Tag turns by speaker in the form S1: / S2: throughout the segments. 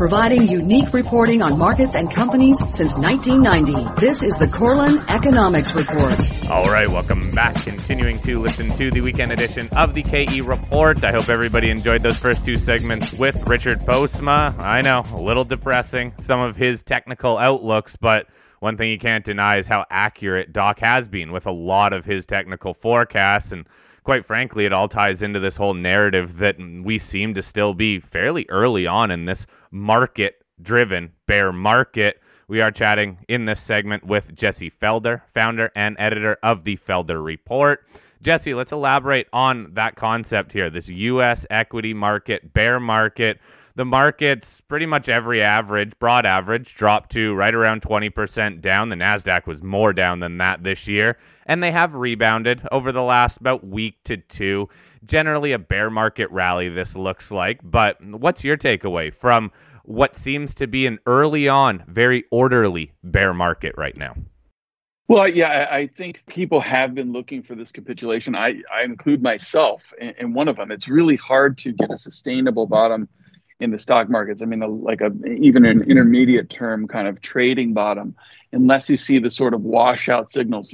S1: providing unique reporting on markets and companies since 1990. This is the Korelin Economics Report.
S2: All right, welcome back. Continuing to listen to the weekend edition of the KE Report. I hope everybody enjoyed those first two segments with Richard Postma. I know, a little depressing, some of his technical outlooks, but one thing you can't deny is how accurate Doc has been with a lot of his technical forecasts. And quite frankly, it all ties into this whole narrative that we seem to still be fairly early on in this market-driven bear market. We are chatting in this segment with Jesse Felder, founder and editor of the Felder Report. Jesse, let's elaborate on that concept here, this U.S. equity market, bear market. The market's pretty much every average, broad average, dropped to right around 20% down. The NASDAQ was more down than that this year. And they have rebounded over the last about week to two. Generally a bear market rally, this looks like. But what's your takeaway from what seems to be an early on, very orderly bear market right now?
S3: Well, yeah, I think people have been looking for this capitulation. I include myself in one of them. It's really hard to get a sustainable bottom in the stock markets. I mean, even an intermediate term kind of trading bottom, unless you see the sort of washout signals,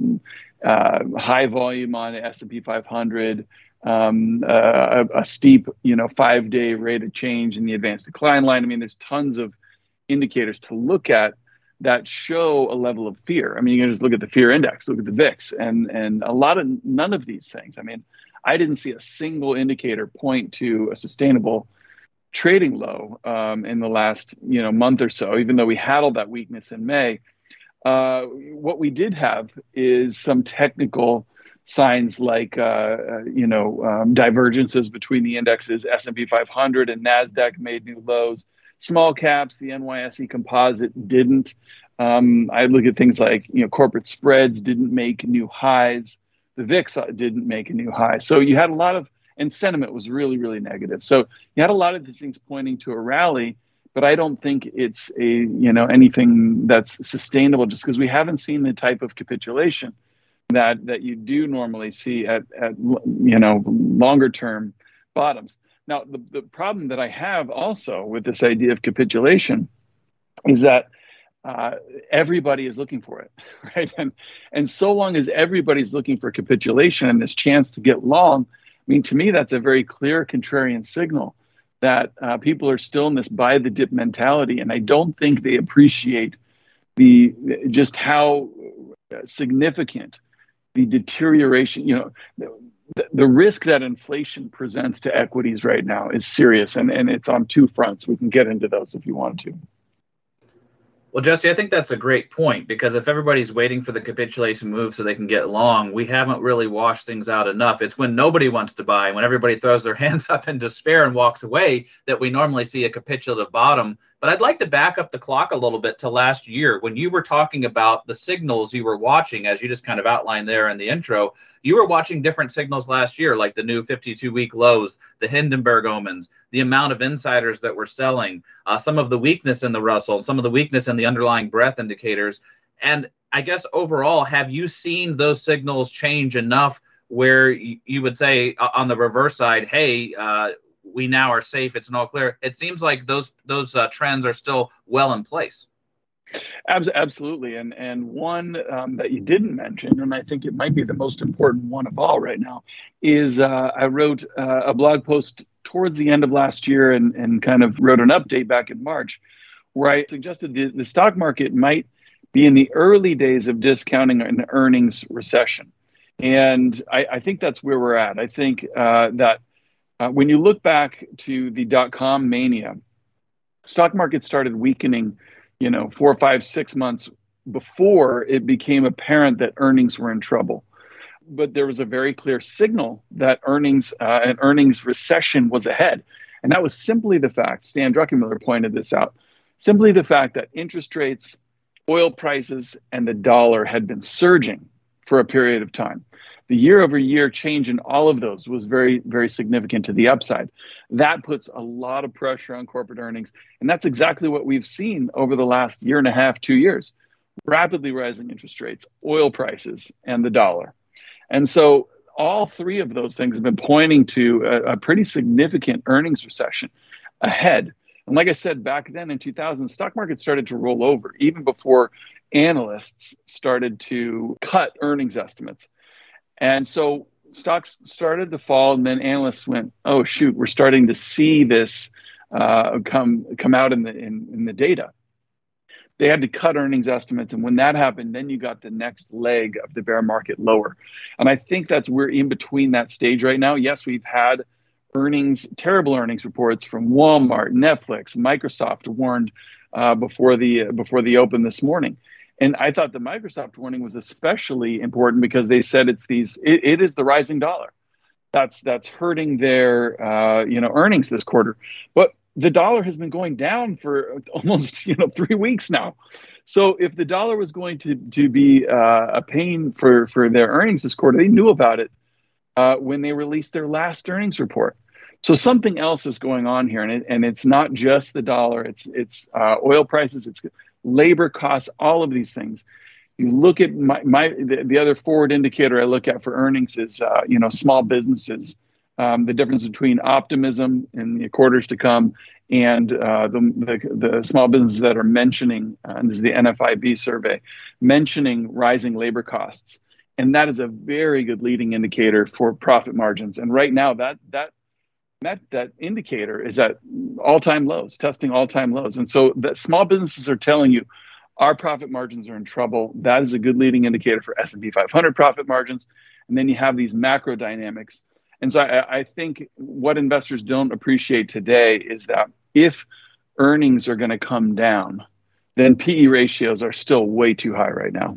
S3: high volume on the S&P 500, a steep, 5-day rate of change in the advanced decline line. I mean, there's tons of indicators to look at that show a level of fear. I mean, you can just look at the fear index, look at the VIX, and none of these things. I mean, I didn't see a single indicator point to a sustainable trading low in the last month or so, even though we had all that weakness in May. What we did have is some technical signs like divergences between the indexes. S&P 500 and NASDAQ made new lows. Small caps, the NYSE composite didn't. I look at things like corporate spreads didn't make new highs. The VIX didn't make a new high. So you had a lot of, and sentiment was really, really negative. So you had a lot of these things pointing to a rally, but I don't think it's anything that's sustainable, just because we haven't seen the type of capitulation that you do normally see at longer term bottoms. Now, the problem that I have also with this idea of capitulation is that everybody is looking for it, right? And so long as everybody's looking for capitulation and this chance to get long, I mean, to me, that's a very clear contrarian signal that people are still in this buy the dip mentality. And I don't think they appreciate just how significant the deterioration, the risk that inflation presents to equities right now is serious, and it's on two fronts. We can get into those if you want to.
S4: Well, Jesse, I think that's a great point, because if everybody's waiting for the capitulation move so they can get long, we haven't really washed things out enough. It's when nobody wants to buy, when everybody throws their hands up in despair and walks away, that we normally see a capitulative bottom. But I'd like to back up the clock a little bit to last year when you were talking about the signals you were watching, as you just kind of outlined there in the intro. You were watching different signals last year, like the new 52-week lows, the Hindenburg omens, the amount of insiders that were selling, some of the weakness in the Russell, some of the weakness in the underlying breadth indicators. And I guess overall, have you seen those signals change enough where you would say on the reverse side, hey, we now are safe, it's all clear? It seems like those trends are still well in place.
S3: Absolutely. And one that you didn't mention, and I think it might be the most important one of all right now, is I wrote a blog post towards the end of last year and kind of wrote an update back in March, where I suggested the stock market might be in the early days of discounting an earnings recession. And I think that's where we're at. I think that when you look back to the dot-com mania, stock market started weakening 4, 5, 6 months before it became apparent that earnings were in trouble. But there was a very clear signal that an earnings recession was ahead. And that was simply the fact, Stan Druckenmiller pointed this out, simply the fact that interest rates, oil prices, and the dollar had been surging for a period of time. The year-over-year change in all of those was very, very significant to the upside. That puts a lot of pressure on corporate earnings. And that's exactly what we've seen over the last year and a half, 2 years. Rapidly rising interest rates, oil prices, and the dollar. And so all three of those things have been pointing to a pretty significant earnings recession ahead. And like I said, back then in 2000, the stock market started to roll over even before analysts started to cut earnings estimates. And so stocks started to fall, and then analysts went, "Oh shoot, we're starting to see this come out in the data." They had to cut earnings estimates, and when that happened, then you got the next leg of the bear market lower. And I think we're in between that stage right now. Yes, we've had terrible earnings reports from Walmart, Netflix, Microsoft warned before the open this morning. And I thought the Microsoft warning was especially important because they said it is the rising dollar that's hurting their earnings this quarter. But the dollar has been going down for almost 3 weeks now. So if the dollar was going to be a pain for their earnings this quarter, they knew about it when they released their last earnings report. So something else is going on here, and it's not just the dollar. It's oil prices, it's labor costs, all of these things. You look at the other forward indicator I look at for earnings is small businesses. The difference between optimism in the quarters to come and the small businesses that are mentioning, and this is the NFIB survey, mentioning rising labor costs. And that is a very good leading indicator for profit margins. And right now, that indicator is at all-time lows, testing all-time lows. And so that small businesses are telling you our profit margins are in trouble. That is a good leading indicator for S&P 500 profit margins. And then you have these macro dynamics. And so I think what investors don't appreciate today is that if earnings are going to come down, then PE ratios are still way too high right now.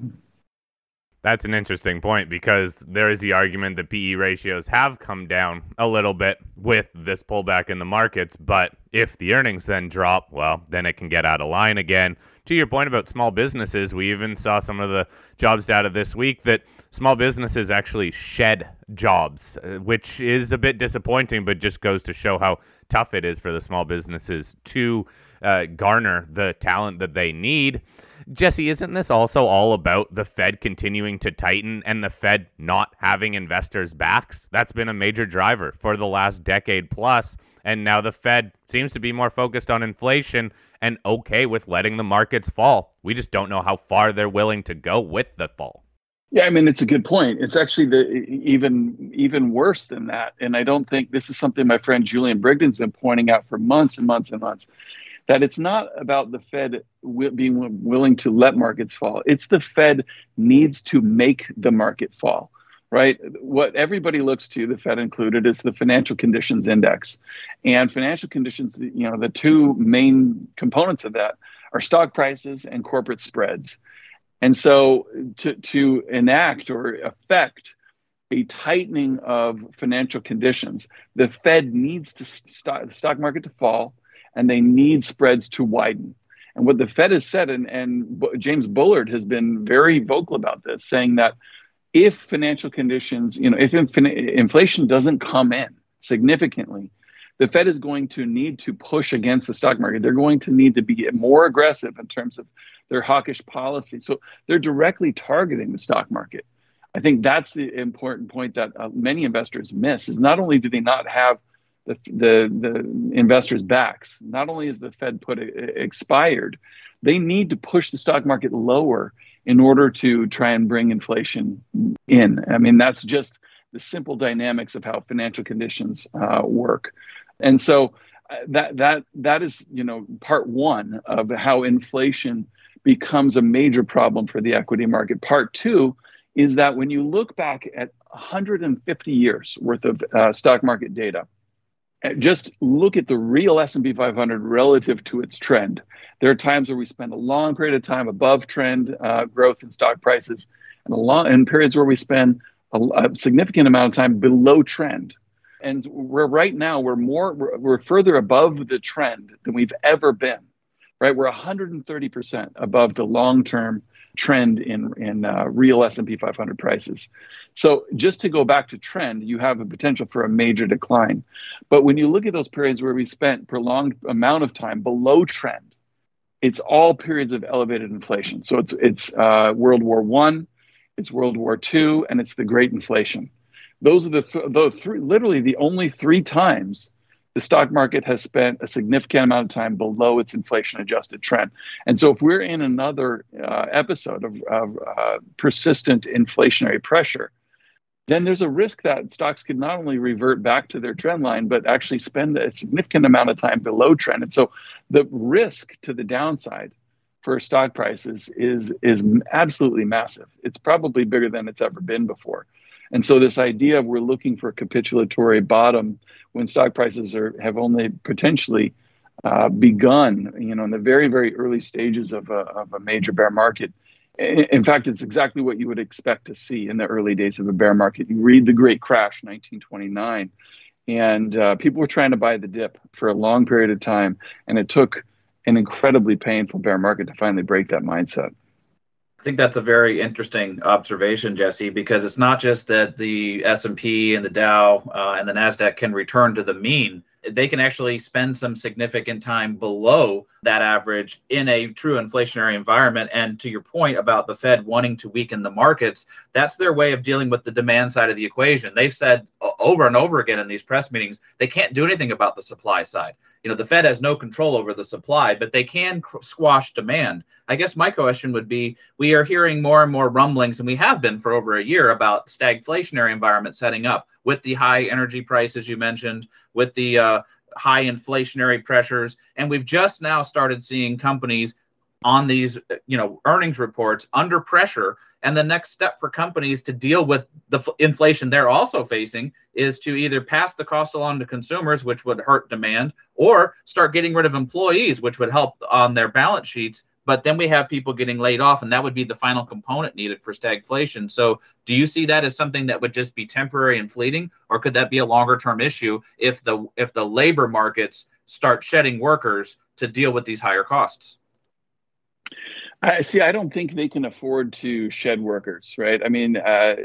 S2: That's an interesting point because there is the argument that PE ratios have come down a little bit with this pullback in the markets, but if the earnings then drop, well, then it can get out of line again. To your point about small businesses, we even saw some of the jobs data this week that small businesses actually shed jobs, which is a bit disappointing, but just goes to show how tough it is for the small businesses to garner the talent that they need. Jesse, isn't this also all about the Fed continuing to tighten and the Fed not having investors' backs? That's been a major driver for the last decade plus, and now the Fed seems to be more focused on inflation and okay with letting the markets fall. We just don't know how far they're willing to go with the fall.
S3: Yeah, I mean, it's a good point. It's actually even worse than that. And I don't think this is something my friend Julian Brigden's been pointing out for months and months and months, that it's not about the Fed being willing to let markets fall. It's the Fed needs to make the market fall, right? What everybody looks to, the Fed included, is the financial conditions index. And financial conditions, the two main components of that are stock prices and corporate spreads. And so to enact or affect a tightening of financial conditions, the Fed needs the stock market to fall, and they need spreads to widen. And what the Fed has said, and James Bullard has been very vocal about this, saying that if financial conditions, if inflation doesn't come in significantly, the Fed is going to need to push against the stock market. They're going to need to be more aggressive in terms of their hawkish policy. So they're directly targeting the stock market. I think that's the important point that many investors miss, is not only do they not have the investors' backs, not only is the Fed expired, they need to push the stock market lower in order to try and bring inflation in. I mean, that's just the simple dynamics of how financial conditions work. And so that is, part one of how inflation becomes a major problem for the equity market. Part two is that when you look back at 150 years worth of stock market data, just look at the real S&P 500 relative to its trend. There are times where we spend a long period of time above trend growth in stock prices, and periods where we spend a significant amount of time below trend. And right now we're further above the trend than we've ever been. Right, we're 130% above the long-term trend in real S&P 500 prices. So just to go back to trend, you have a potential for a major decline. But when you look at those periods where we spent prolonged amount of time below trend, it's all periods of elevated inflation. So it's World War I, it's World War II, and it's the Great Inflation. Those are the three, literally the only three times the stock market has spent a significant amount of time below its inflation-adjusted trend. And so if we're in another episode of persistent inflationary pressure, then there's a risk that stocks could not only revert back to their trend line, but actually spend a significant amount of time below trend. And so the risk to the downside for stock prices is absolutely massive. It's probably bigger than it's ever been before. And so this idea of we're looking for a capitulatory bottom when stock prices have only potentially begun, in the very, very early stages of a major bear market. In fact, it's exactly what you would expect to see in the early days of a bear market. You read the Great Crash, 1929, and people were trying to buy the dip for a long period of time, and it took an incredibly painful bear market to finally break that mindset.
S4: I think that's a very interesting observation, Jesse, because it's not just that the S&P and the Dow and the NASDAQ can return to the mean. They can actually spend some significant time below that average in a true inflationary environment. And to your point about the Fed wanting to weaken the markets, that's their way of dealing with the demand side of the equation. They've said over and over again in these press meetings, they can't do anything about the supply side. The Fed has no control over the supply, but they can squash demand. I guess my question would be, we are hearing more and more rumblings, and we have been for over a year, about stagflationary environment setting up with the high energy prices you mentioned, with the high inflationary pressures. And we've just now started seeing companies on these, earnings reports under pressure. And the next step for companies to deal with the inflation they're also facing is to either pass the cost along to consumers, which would hurt demand, or start getting rid of employees, which would help on their balance sheets. But then we have people getting laid off, and that would be the final component needed for stagflation. So do you see that as something that would just be temporary and fleeting, or could that be a longer term issue if the labor markets start shedding workers to deal with these higher costs?
S3: I don't think they can afford to shed workers, right? I mean,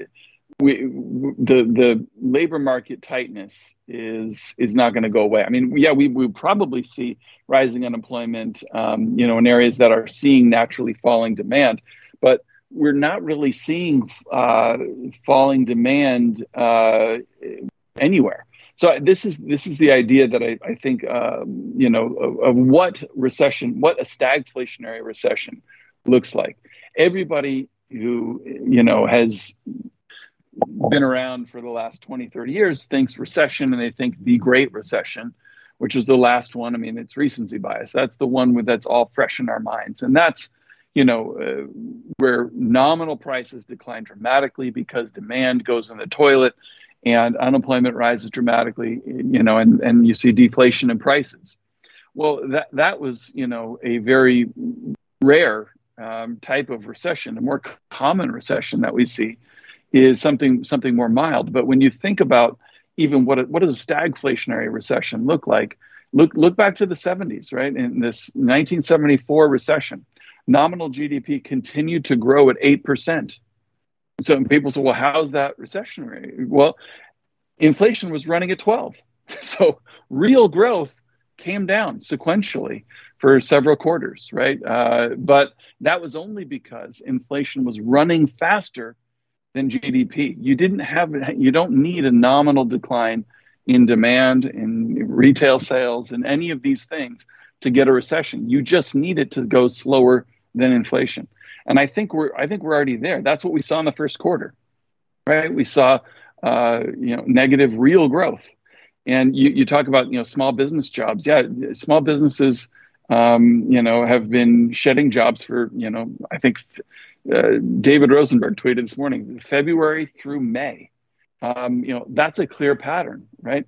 S3: the labor market tightness is not going to go away. I mean, yeah, we probably see rising unemployment, in areas that are seeing naturally falling demand, but we're not really seeing falling demand anywhere. So this is the idea that I think of what a stagflationary recession looks like. Everybody who has been around for the last 20, 30 years thinks recession, and they think the Great Recession, which is the last one. I mean, it's recency bias. That's the one that's all fresh in our minds, and that's where nominal prices decline dramatically because demand goes in the toilet, and unemployment rises dramatically. And you see deflation in prices. Well, that was a very rare type of recession. A more common recession that we see is something more mild. But when you think about even what does a stagflationary recession look like, look back to the 70s, right? In this 1974 recession, nominal GDP continued to grow at 8%. So people say, well, how's that recessionary? Well, inflation was running at 12. So real growth came down sequentially for several quarters, right? But that was only because inflation was running faster than GDP. You don't need a nominal decline in demand, in retail sales, and any of these things to get a recession. You just need it to go slower than inflation. And I think we're already there. That's what we saw in the first quarter, right? We saw negative real growth. And you talk about small business jobs. Yeah, small businesses have been shedding jobs for I think David Rosenberg tweeted this morning, February through May. That's a clear pattern, right?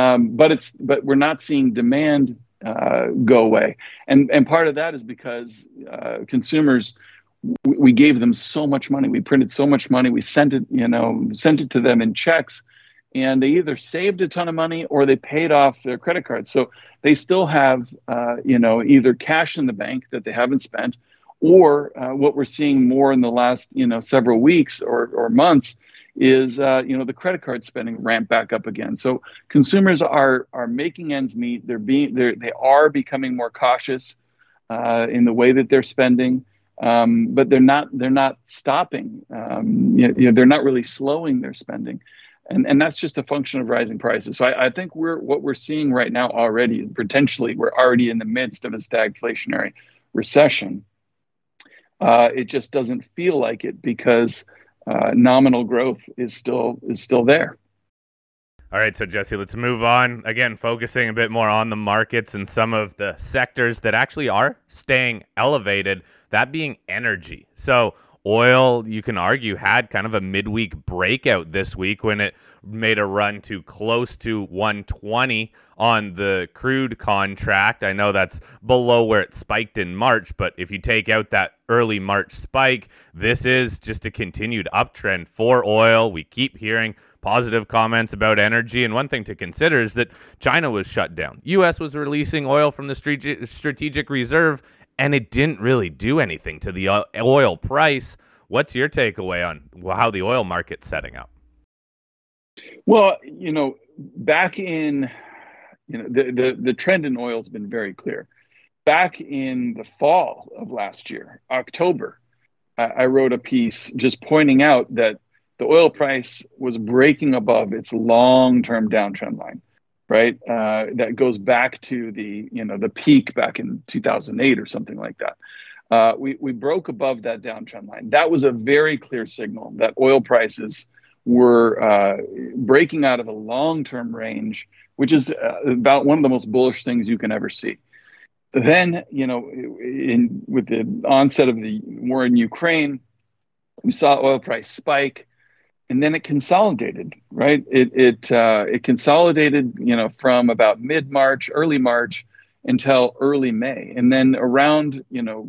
S3: But we're not seeing demand go away, and part of that is because consumers, we gave them so much money, we printed so much money, we sent it to them in checks, and they either saved a ton of money or they paid off their credit cards. So they still have either cash in the bank that they haven't spent, or what we're seeing more in the last several weeks or months is the credit card spending ramp back up again. So consumers are making ends meet. They are becoming more cautious in the way that they're spending, but they're not stopping. They're not really slowing their spending. And that's just a function of rising prices. So I think what we're seeing right now already, potentially, we're already in the midst of a stagflationary recession. It just doesn't feel like it because nominal growth is still there.
S2: All right, so Jesse, let's move on. Again, focusing a bit more on the markets and some of the sectors that actually are staying elevated, that being energy. So oil, you can argue, had kind of a midweek breakout this week when it made a run to close to 120 on the crude contract. I know that's below where it spiked in March, but if you take out that early March spike, this is just a continued uptrend for oil. We keep hearing positive comments about energy, and one thing to consider is that China was shut down. U.S. was releasing oil from the strategic reserve, and it didn't really do anything to the oil price. What's your takeaway on how the oil market's setting up?
S3: Well, back in, the trend in oil has been very clear. Back in the fall of last year, October, I wrote a piece just pointing out that the oil price was breaking above its long-term downtrend line, right? That goes back to the peak back in 2008 or something like that. We broke above that downtrend line. That was a very clear signal that oil prices were breaking out of a long-term range, which is about one of the most bullish things you can ever see. Then, with the onset of the war in Ukraine, we saw oil price spike, and then it consolidated, right? It consolidated, from about mid-March, early March, until early May, and then around,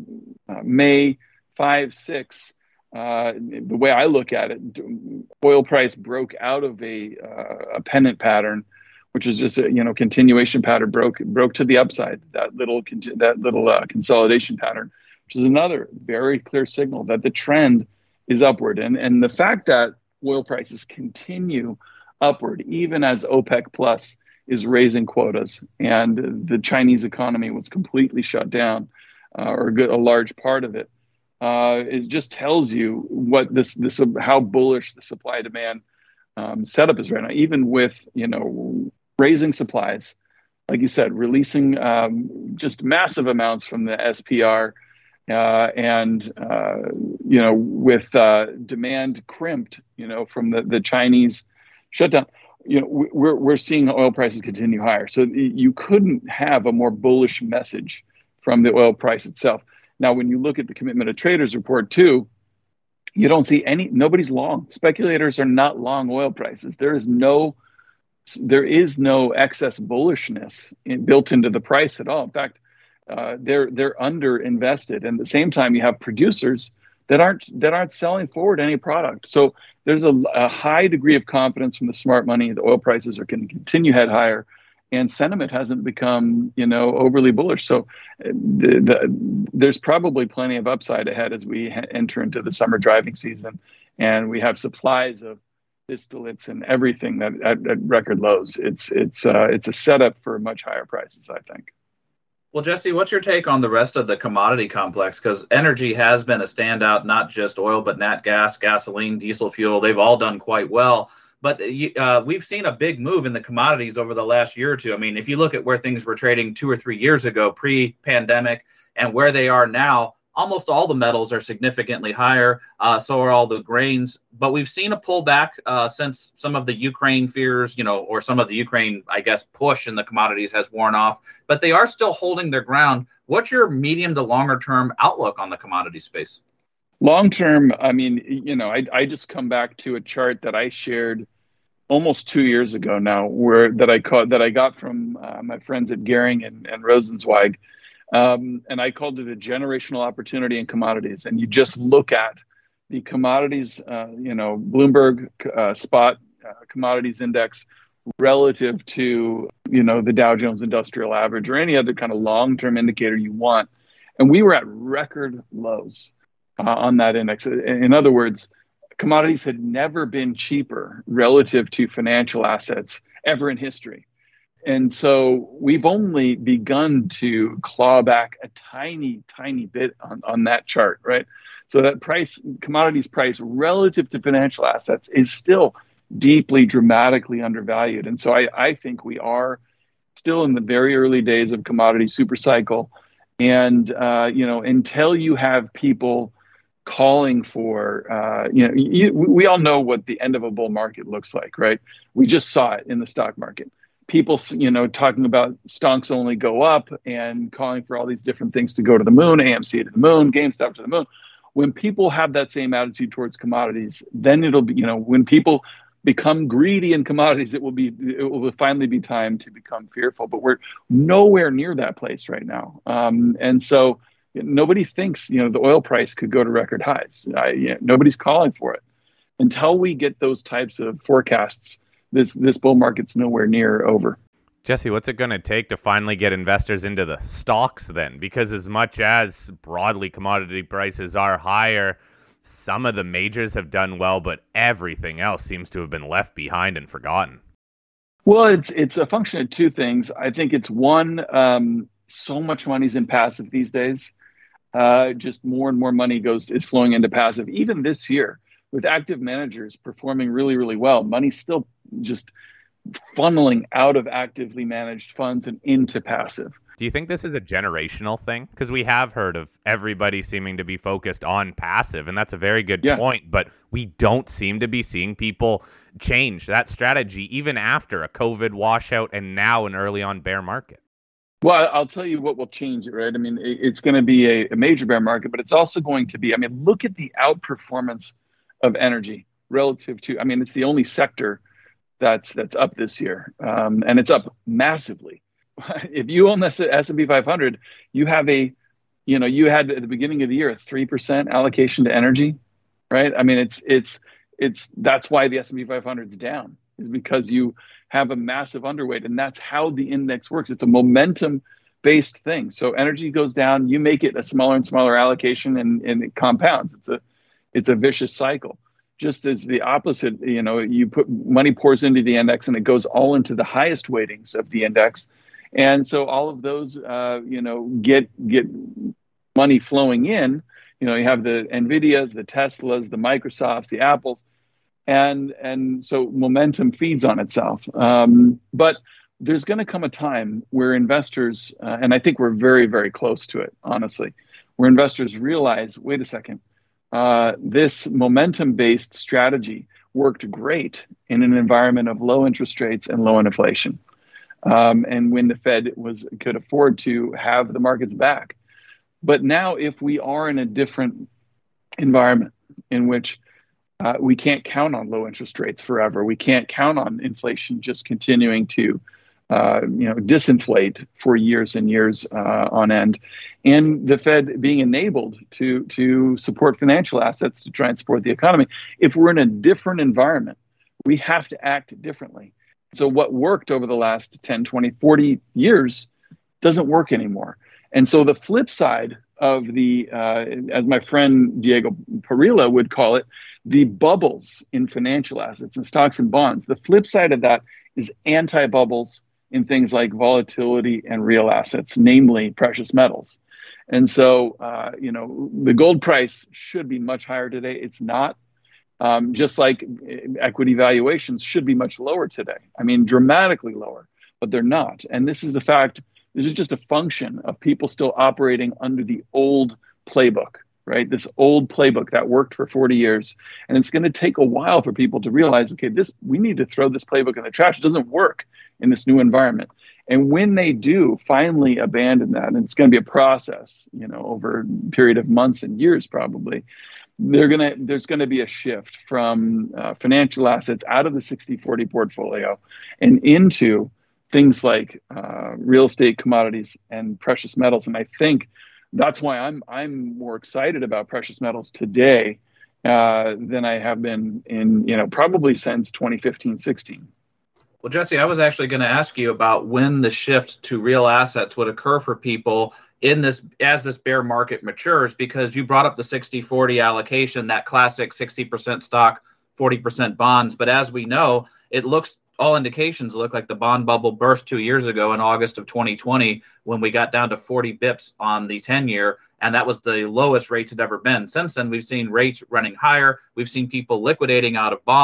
S3: May 5, 6. The way I look at it, oil price broke out of a pennant pattern, which is just a continuation pattern, broke to the upside. That little consolidation pattern, which is another very clear signal that the trend is upward. And the fact that oil prices continue upward, even as OPEC Plus is raising quotas, and the Chinese economy was completely shut down, or a large part of it. It just tells you what how bullish the supply demand setup is right now. Even with raising supplies, like you said, releasing just massive amounts from the SPR, and with demand crimped, from the Chinese shutdown. We're seeing oil prices continue higher. So you couldn't have a more bullish message from the oil price itself. Now, when you look at the Commitment of Traders report too, you don't see nobody's long. Speculators are not long oil prices. There is no excess bullishness built into the price at all. In fact, they're under invested. And at the same time, you have producers that aren't selling forward any product. So there's a high degree of confidence from the smart money. The oil prices are going to continue head higher, and sentiment hasn't become overly bullish. So there's probably plenty of upside ahead as we enter into the summer driving season, and we have supplies of distillates and everything that at record lows. It's a setup for much higher prices, I think.
S4: Well, Jesse, what's your take on the rest of the commodity complex? Because energy has been a standout, not just oil, but nat gas, gasoline, diesel fuel. They've all done quite well. But we've seen a big move in the commodities over the last year or two. I mean, if you look at where things were trading 2 or 3 years ago, pre-pandemic, and where they are now, almost all the metals are significantly higher. So are all the grains. But we've seen a pullback since some of the Ukraine fears, or some of the Ukraine, I guess, push in the commodities has worn off. But they are still holding their ground. What's your medium to longer term outlook on the commodity space?
S3: Long term, I mean, I just come back to a chart that I shared almost 2 years ago now, that I got from my friends at Gehring and Rosenzweig. And I called it a generational opportunity in commodities. And you just look at the commodities, Bloomberg spot commodities index relative to, the Dow Jones Industrial Average or any other kind of long-term indicator you want. And we were at record lows on that index. In other words, commodities had never been cheaper relative to financial assets ever in history. And so we've only begun to claw back a tiny, tiny bit on that chart, right? So that commodities price relative to financial assets is still deeply, dramatically undervalued. And so I think we are still in the very early days of commodity super cycle. And, until you have people calling for, we all know what the end of a bull market looks like, right? We just saw it in the stock market. People, talking about stocks only go up and calling for all these different things to go to the moon, AMC to the moon, GameStop to the moon. When people have that same attitude towards commodities, then it'll be, when people become greedy in commodities, it will finally be time to become fearful. But we're nowhere near that place right now. And so nobody thinks, the oil price could go to record highs. Nobody's calling for it. Until we get those types of forecasts, this bull market's nowhere near over.
S2: Jesse, what's it going to take to finally get investors into the stocks then? Because as much as broadly commodity prices are higher, some of the majors have done well, but everything else seems to have been left behind and forgotten.
S3: Well, it's a function of two things. I think it's one, so much money's in passive these days. Just more and more money is flowing into passive. Even this year, with active managers performing really, really well, money's still just funneling out of actively managed funds and into passive.
S2: Do you think this is a generational thing? Because we have heard of everybody seeming to be focused on passive, and that's a very good point, but we don't seem to be seeing people change that strategy even after a COVID washout and now an early on bear market.
S3: Well, I'll tell you what will change it, right? I mean, it's going to be a major bear market, but it's also going to be, look at the outperformance of energy relative to, it's the only sector that's up this year, and it's up massively. If you own this S&P 500, you have you had at the beginning of the year a 3% allocation to energy, right? It's that's why the S&P 500 is down, is because you have a massive underweight, and that's how the index works. It's a momentum-based thing. So energy goes down, you make it a smaller and smaller allocation, and it compounds. It's a vicious cycle. Just as the opposite, you put money pours into the index, and it goes all into the highest weightings of the index. And so all of those, get money flowing in. You have the NVIDIAs, the Teslas, the Microsofts, the Apples, and so momentum feeds on itself. But there's going to come a time where investors, and I think we're very, very close to it, honestly, where investors realize, wait a second, this momentum-based strategy worked great in an environment of low interest rates and low inflation. And when the Fed could afford to have the markets back. But now, if we are in a different environment in which we can't count on low interest rates forever, we can't count on inflation just continuing to disinflate for years and years on end, and the Fed being enabled to support financial assets to try and support the economy. If we're in a different environment, we have to act differently. So what worked over the last 10, 20, 40 years doesn't work anymore. And so the flip side of the, as my friend Diego Parrilla would call it, the bubbles in financial assets and stocks and bonds, the flip side of that is anti-bubbles in things like volatility and real assets, namely precious metals. And so, the gold price should be much higher today. It's not. Just like equity valuations should be much lower today. Dramatically lower, but they're not. And this is just a function of people still operating under the old playbook, right? This old playbook that worked for 40 years. And it's going to take a while for people to realize, okay, we need to throw this playbook in the trash. It doesn't work in this new environment. And when they do finally abandon that, and it's going to be a process, over a period of months and years probably, there's going to be a shift from financial assets out of the 60-40 portfolio and into things like real estate, commodities, and precious metals. And I think that's why I'm more excited about precious metals today than I have been in probably since 2015-16.
S4: Well, Jesse, I was actually going to ask you about when the shift to real assets would occur for people as this bear market matures, because you brought up the 60-40 allocation, that classic 60% stock, 40% bonds. But as we know, all indications look like the bond bubble burst 2 years ago in August of 2020, when we got down to 40 bips on the 10-year. And that was the lowest rates had ever been. Since then, we've seen rates running higher. We've seen people liquidating out of bonds,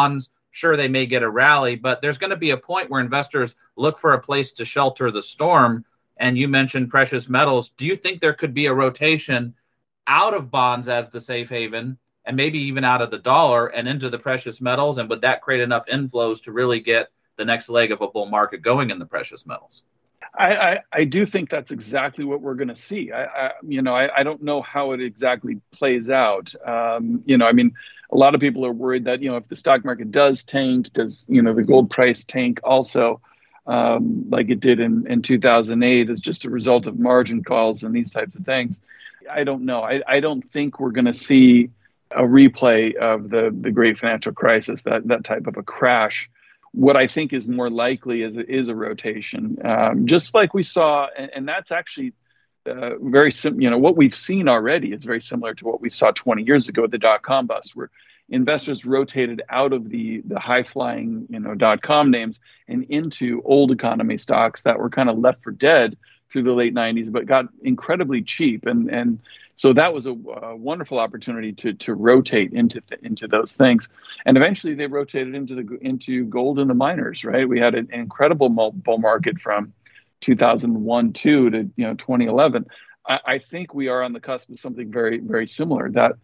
S4: Sure, they may get a rally, but there's going to be a point where investors look for a place to shelter the storm. And you mentioned precious metals. Do you think there could be a rotation out of bonds as the safe haven and maybe even out of the dollar and into the precious metals? And would that create enough inflows to really get the next leg of a bull market going in the precious metals?
S3: I do think that's exactly what we're going to see. I don't know how it exactly plays out. I mean, a lot of people are worried that, if the stock market does tank, does, the gold price tank also, like it did in 2008 as just a result of margin calls and these types of things. I don't know. I don't think we're going to see a replay of the great financial crisis, that type of a crash. What I think is more likely is a rotation, just like we saw, and that's actually very similar. What we've seen already is very similar to what we saw 20 years ago at the dot-com bust, where investors rotated out of the high-flying dot-com names and into old economy stocks that were kind of left for dead through the late 90s, but got incredibly cheap, and so that was a wonderful opportunity to rotate into those things, and eventually they rotated into gold and the miners. Right, we had an incredible bull market from 2001-2 to 2011. I think we are on the cusp of something very, very similar. But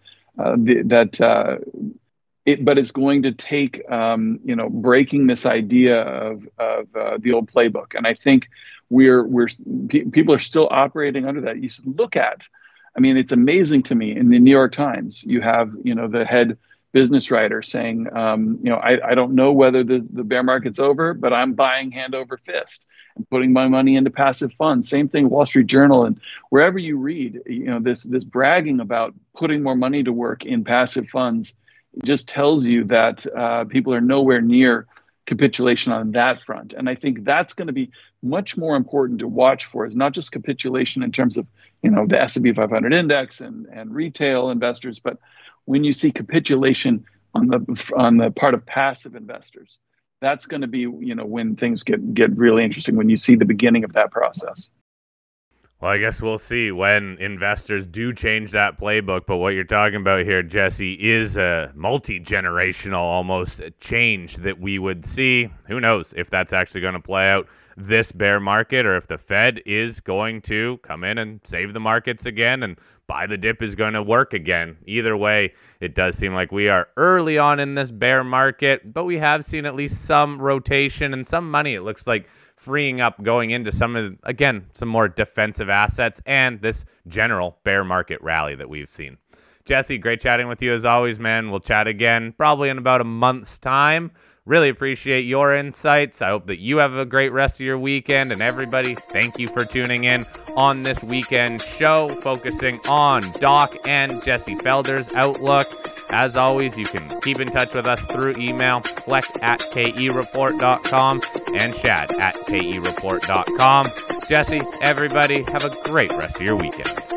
S3: it's going to take breaking this idea of the old playbook, and I think people are still operating under that. You look at. I mean, it's amazing to me. In the New York Times, you have, the head business writer saying, I don't know whether the bear market's over, but I'm buying hand over fist and putting my money into passive funds. Same thing, Wall Street Journal, and wherever you read, this bragging about putting more money to work in passive funds just tells you that people are nowhere near capitulation on that front. And I think that's going to be much more important to watch for, is not just capitulation in terms of, the S&P 500 index and retail investors, but when you see capitulation on the part of passive investors, that's going to be, when things get really interesting, when you see the beginning of that process.
S2: Well, I guess we'll see when investors do change that playbook. But what you're talking about here, Jesse, is a multi-generational almost change that we would see. Who knows if that's actually going to play out this bear market, or if the Fed is going to come in and save the markets again and buy the dip is going to work again. Either way, it does seem like we are early on in this bear market, but we have seen at least some rotation and some money, it looks like, freeing up going into some more defensive assets and this general bear market rally that we've seen. Jesse, great chatting with you as always, man. We'll chat again probably in about a month's time. Really appreciate your insights. I hope that you have a great rest of your weekend. And everybody, thank you for tuning in on this weekend show, focusing on Doc and Jesse Felder's outlook. As always, you can keep in touch with us through email, fleck@kereport.com and chad@kereport.com. Jesse, everybody, have a great rest of your weekend.